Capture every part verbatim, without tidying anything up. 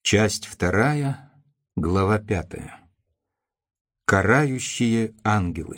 Часть вторая, глава пятая. Карающие ангелы.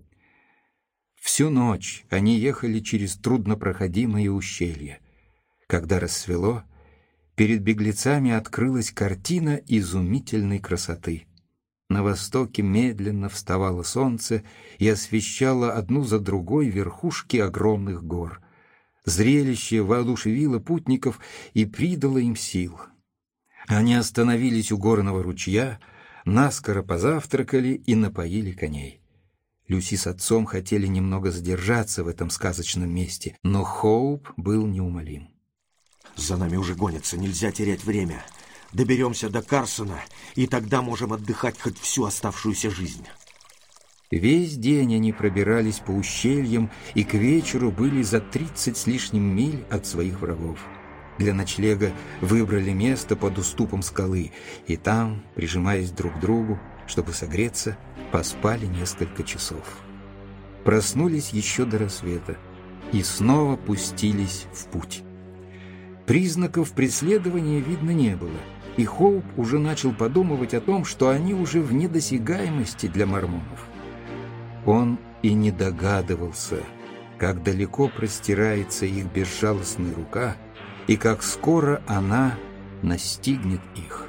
Всю ночь они ехали через труднопроходимые ущелья. Когда рассвело, перед беглецами открылась картина изумительной красоты. На востоке медленно вставало солнце и освещало одну за другой верхушки огромных гор. Зрелище воодушевило путников и придало им сил. Они остановились у горного ручья, наскоро позавтракали и напоили коней. Люси с отцом хотели немного задержаться в этом сказочном месте, но Хоуп был неумолим. «За нами уже гонятся, нельзя терять время. Доберемся до Карсона, и тогда можем отдыхать хоть всю оставшуюся жизнь». Весь день они пробирались по ущельям и к вечеру были за тридцать с лишним миль от своих врагов. Для ночлега выбрали место под уступом скалы, и там, прижимаясь друг к другу, чтобы согреться, поспали несколько часов. Проснулись еще до рассвета и снова пустились в путь. Признаков преследования видно не было, и Хоуп уже начал подумывать о том, что они уже в недосягаемости для мормонов. Он и не догадывался, как далеко простирается их безжалостная рука, и как скоро она настигнет их.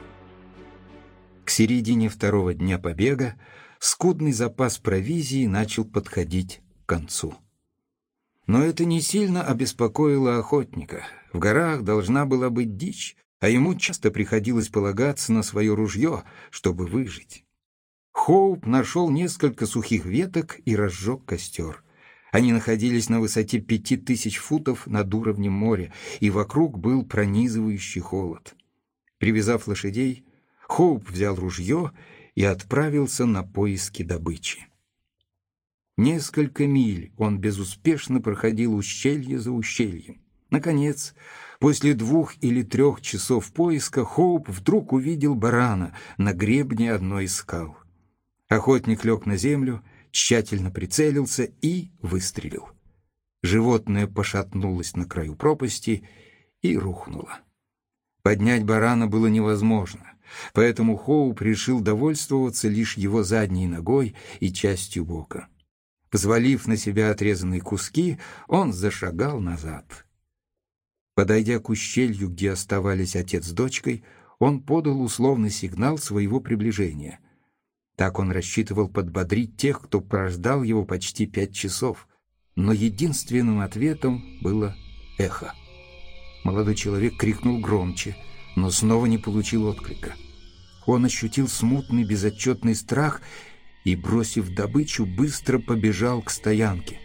К середине второго дня побега скудный запас провизии начал подходить к концу. Но это не сильно обеспокоило охотника. В горах должна была быть дичь, а ему часто приходилось полагаться на свое ружье, чтобы выжить. Хоуп нашел несколько сухих веток и разжег костер. Они находились на высоте пяти тысяч футов над уровнем моря, и вокруг был пронизывающий холод. Привязав лошадей, Хоуп взял ружье и отправился на поиски добычи. Несколько миль он безуспешно проходил ущелье за ущельем. Наконец, после двух или трех часов поиска, Хоуп вдруг увидел барана на гребне одной из скал. Охотник лег на землю, тщательно прицелился и выстрелил. Животное пошатнулось на краю пропасти и рухнуло. Поднять барана было невозможно, поэтому Хоуп решил довольствоваться лишь его задней ногой и частью бока. Взвалив на себя отрезанные куски, он зашагал назад. Подойдя к ущелью, где оставались отец с дочкой, он подал условный сигнал своего приближения. Так он рассчитывал подбодрить тех, кто прождал его почти пять часов, но единственным ответом было эхо. Молодой человек крикнул громче, но снова не получил отклика. Он ощутил смутный безотчетный страх и, бросив добычу, быстро побежал к стоянке.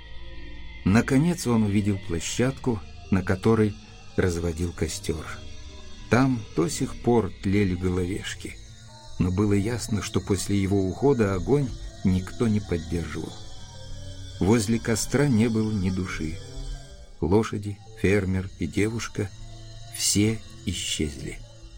Наконец он увидел площадку, на которой разводил костер. Там до сих пор тлели головешки, но было ясно, что после его ухода огонь никто не поддерживал. Возле костра не было ни души. Лошади, фермер и девушка — все исчезли.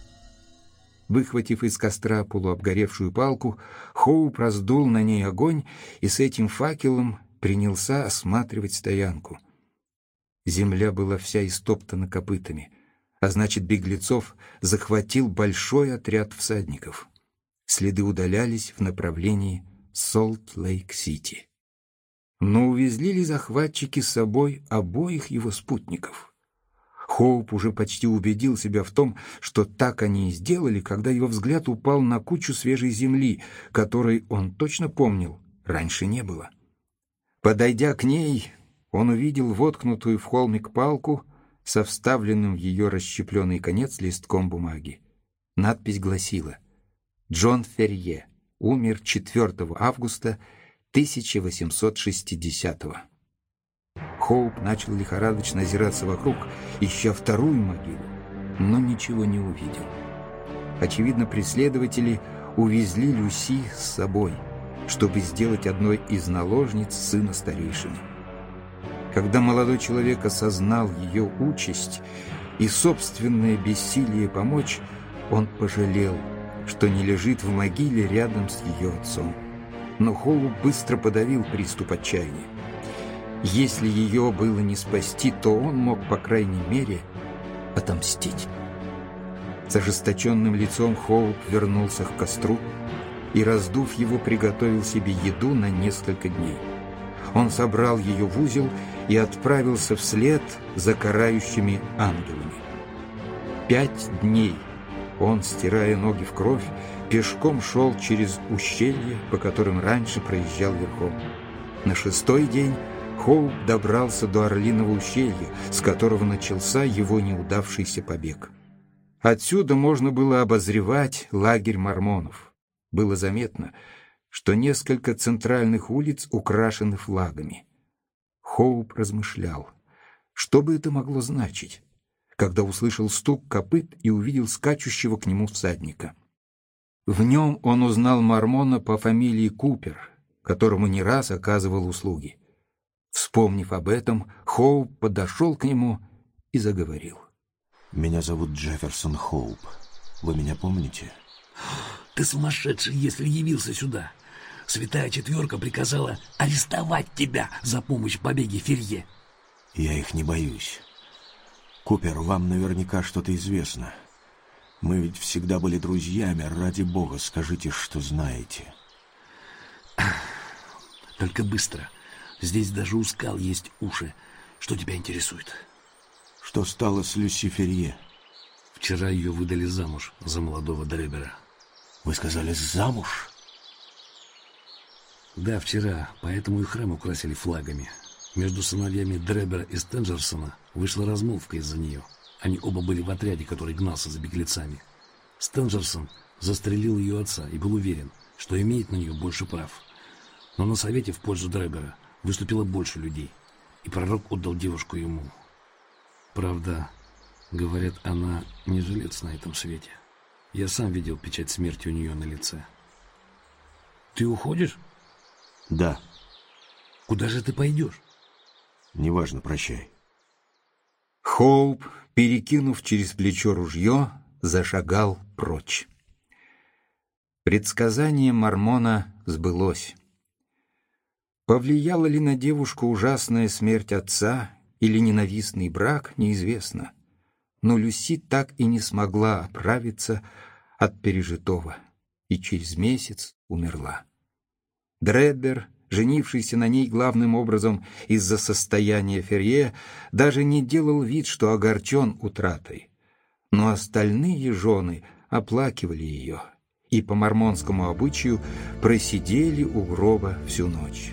Выхватив из костра полуобгоревшую палку, Хоуп раздул на ней огонь и с этим факелом принялся осматривать стоянку. Земля была вся истоптана копытами, а значит, беглецов захватил большой отряд всадников. Следы удалялись в направлении Солт-Лейк-Сити. Но увезли ли захватчики с собой обоих его спутников? Хоуп уже почти убедил себя в том, что так они и сделали, когда его взгляд упал на кучу свежей земли, которой, он точно помнил, раньше не было. Подойдя к ней, он увидел воткнутую в холмик палку со вставленным в ее расщепленный конец листком бумаги. Надпись гласила: «Джон Ферье умер четвёртого августа тысяча восемьсот шестидесятого». Хоуп начал лихорадочно озираться вокруг, ища вторую могилу, но ничего не увидел. Очевидно, преследователи увезли Люси с собой, чтобы сделать одной из наложниц сына старейшины. Когда молодой человек осознал ее участь и собственное бессилие помочь, он пожалел, что не лежит в могиле рядом с ее отцом. Но Хоуп быстро подавил приступ отчаяния. Если ее было не спасти, то он мог, по крайней мере, отомстить. С ожесточенным лицом Хоуп вернулся к костру и, раздув его, приготовил себе еду на несколько дней. Он собрал ее в узел и отправился вслед за карающими ангелами. Пять дней он, стирая ноги в кровь, пешком шел через ущелья, по которым раньше проезжал верхом. На шестой день Хоуп добрался до Орлиного ущелья, с которого начался его неудавшийся побег. Отсюда можно было обозревать лагерь мормонов. Было заметно, что несколько центральных улиц украшены флагами. Хоуп размышлял, что бы это могло значить, когда услышал стук копыт и увидел скачущего к нему всадника. В нем он узнал мормона по фамилии Купер, которому не раз оказывал услуги. Вспомнив об этом, Хоуп подошел к нему и заговорил. «Меня зовут Джефферсон Хоуп. Вы меня помните?» «Ты сумасшедший, если явился сюда. Святая Четверка приказала арестовать тебя за помощь в побеге Ферье». «Я их не боюсь. Купер, вам наверняка что-то известно. Мы ведь всегда были друзьями. Ради бога, скажите, что знаете». «Только быстро. Здесь даже у скал есть уши. Что тебя интересует?» «Что стало с Люси Ферье?» «Вчера ее выдали замуж за молодого Дребера». «Вы сказали, замуж?» «Да, вчера. Поэтому и храм украсили флагами. Между сыновьями Дребера и Стенджерсона вышла размолвка из-за нее. Они оба были в отряде, который гнался за беглецами. Стенджерсон застрелил ее отца и был уверен, что имеет на нее больше прав. Но на совете в пользу Дребера выступило больше людей, и пророк отдал девушку ему. Правда, говорят, она не жилец на этом свете. Я сам видел печать смерти у нее на лице». «Ты уходишь?» «Да». «Куда же ты пойдешь?» «Неважно, прощай». Хоуп, перекинув через плечо ружье, зашагал прочь. Предсказание мормона сбылось. Повлияла ли на девушку ужасная смерть отца или ненавистный брак, неизвестно. Но Люси так и не смогла оправиться от пережитого и через месяц умерла. Дребер, женившийся на ней главным образом из-за состояния Ферье, даже не делал вид, что огорчен утратой. Но остальные жены оплакивали ее и по мормонскому обычаю просидели у гроба всю ночь.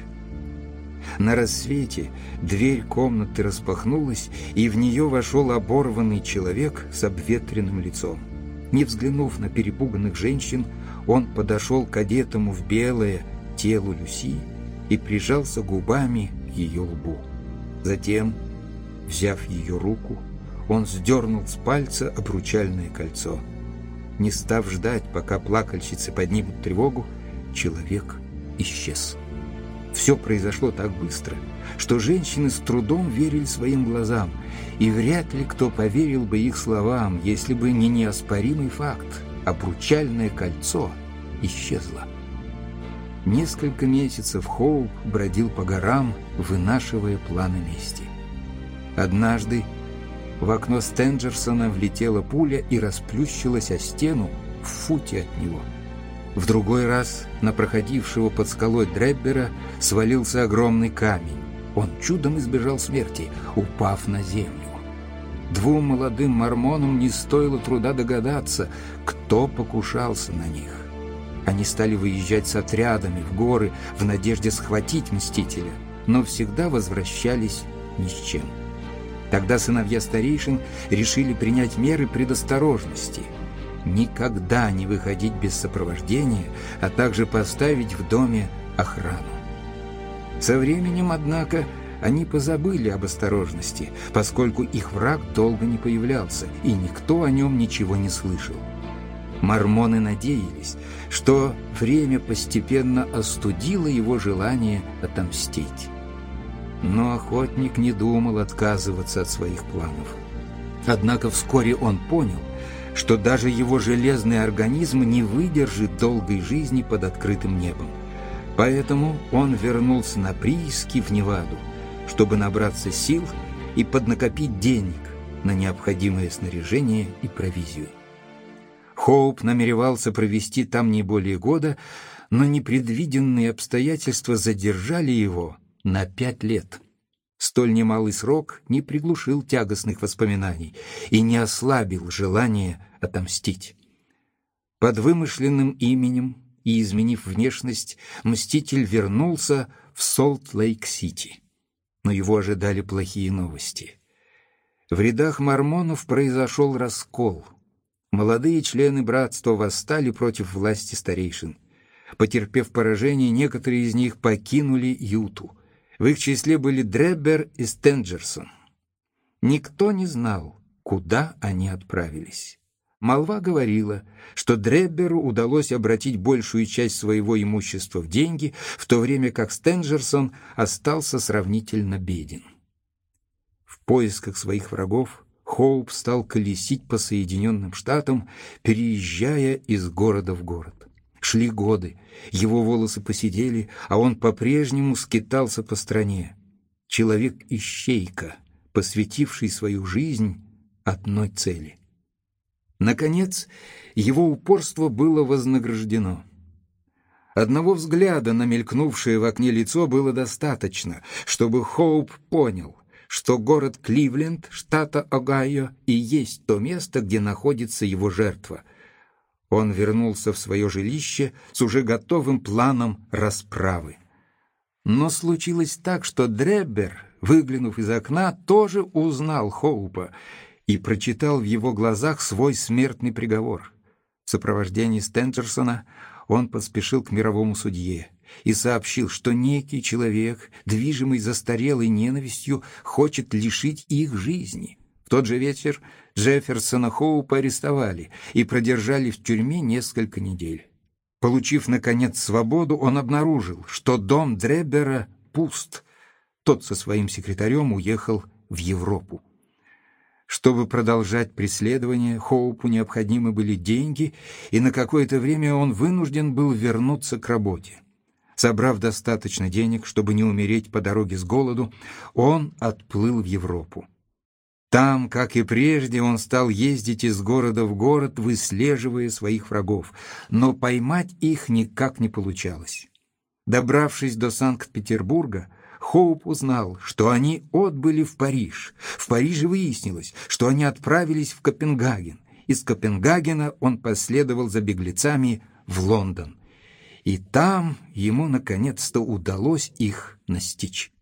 На рассвете дверь комнаты распахнулась, и в нее вошел оборванный человек с обветренным лицом. Не взглянув на перепуганных женщин, он подошел к одетому в белое телу Люси и прижался губами к ее лбу. Затем, взяв ее руку, он сдернул с пальца обручальное кольцо. Не став ждать, пока плакальщицы поднимут тревогу, человек исчез. Все произошло так быстро, что женщины с трудом верили своим глазам, и вряд ли кто поверил бы их словам, если бы не неоспоримый факт – обручальное кольцо исчезло. Несколько месяцев Хоуп бродил по горам, вынашивая планы мести. Однажды в окно Стенджерсона влетела пуля и расплющилась о стену в футе от него. В другой раз на проходившего под скалой Дреббера свалился огромный камень. Он чудом избежал смерти, упав на землю. Двум молодым мормонам не стоило труда догадаться, кто покушался на них. Они стали выезжать с отрядами в горы в надежде схватить мстителя, но всегда возвращались ни с чем. Тогда сыновья старейшин решили принять меры предосторожности – никогда не выходить без сопровождения, а также поставить в доме охрану. Со временем, однако, они позабыли об осторожности, поскольку их враг долго не появлялся, и никто о нем ничего не слышал. Мормоны надеялись, что время постепенно остудило его желание отомстить. Но охотник не думал отказываться от своих планов. Однако вскоре он понял, что даже его железный организм не выдержит долгой жизни под открытым небом. Поэтому он вернулся на прииски в Неваду, чтобы набраться сил и поднакопить денег на необходимое снаряжение и провизию. Хоуп намеревался провести там не более года, но непредвиденные обстоятельства задержали его на пять лет. Столь немалый срок не приглушил тягостных воспоминаний и не ослабил желание отомстить. Под вымышленным именем и изменив внешность, Мститель вернулся в Солт-Лейк-Сити. Но его ожидали плохие новости. В рядах мормонов произошел раскол. Молодые члены братства восстали против власти старейшин. Потерпев поражение, некоторые из них покинули Юту. В их числе были Дреббер и Стенджерсон. Никто не знал, куда они отправились. Молва говорила, что Дребберу удалось обратить большую часть своего имущества в деньги, в то время как Стенджерсон остался сравнительно беден. В поисках своих врагов Хоуп стал колесить по Соединенным Штатам, переезжая из города в город. Шли годы, его волосы поседели, а он по-прежнему скитался по стране. Человек-ищейка, посвятивший свою жизнь одной цели. Наконец, его упорство было вознаграждено. Одного взгляда на мелькнувшее в окне лицо было достаточно, чтобы Хоуп понял, что город Кливленд, штата Огайо, и есть то место, где находится его жертва. Он вернулся в свое жилище с уже готовым планом расправы. Но случилось так, что Дреббер, выглянув из окна, тоже узнал Хоупа и прочитал в его глазах свой смертный приговор. В сопровождении Стенджерсона он поспешил к мировому судье и сообщил, что некий человек, движимый застарелой ненавистью, хочет лишить их жизни. В тот же вечер Джефферсона Хоупа арестовали и продержали в тюрьме несколько недель. Получив, наконец, свободу, он обнаружил, что дом Дреббера пуст. Тот со своим секретарем уехал в Европу. Чтобы продолжать преследование, Хоупу необходимы были деньги, и на какое-то время он вынужден был вернуться к работе. Собрав достаточно денег, чтобы не умереть по дороге с голоду, он отплыл в Европу. Там, как и прежде, он стал ездить из города в город, выслеживая своих врагов, но поймать их никак не получалось. Добравшись до Санкт-Петербурга, Хоуп узнал, что они отбыли в Париж. В Париже выяснилось, что они отправились в Копенгаген. Из Копенгагена он последовал за беглецами в Лондон. И там ему наконец-то удалось их настичь.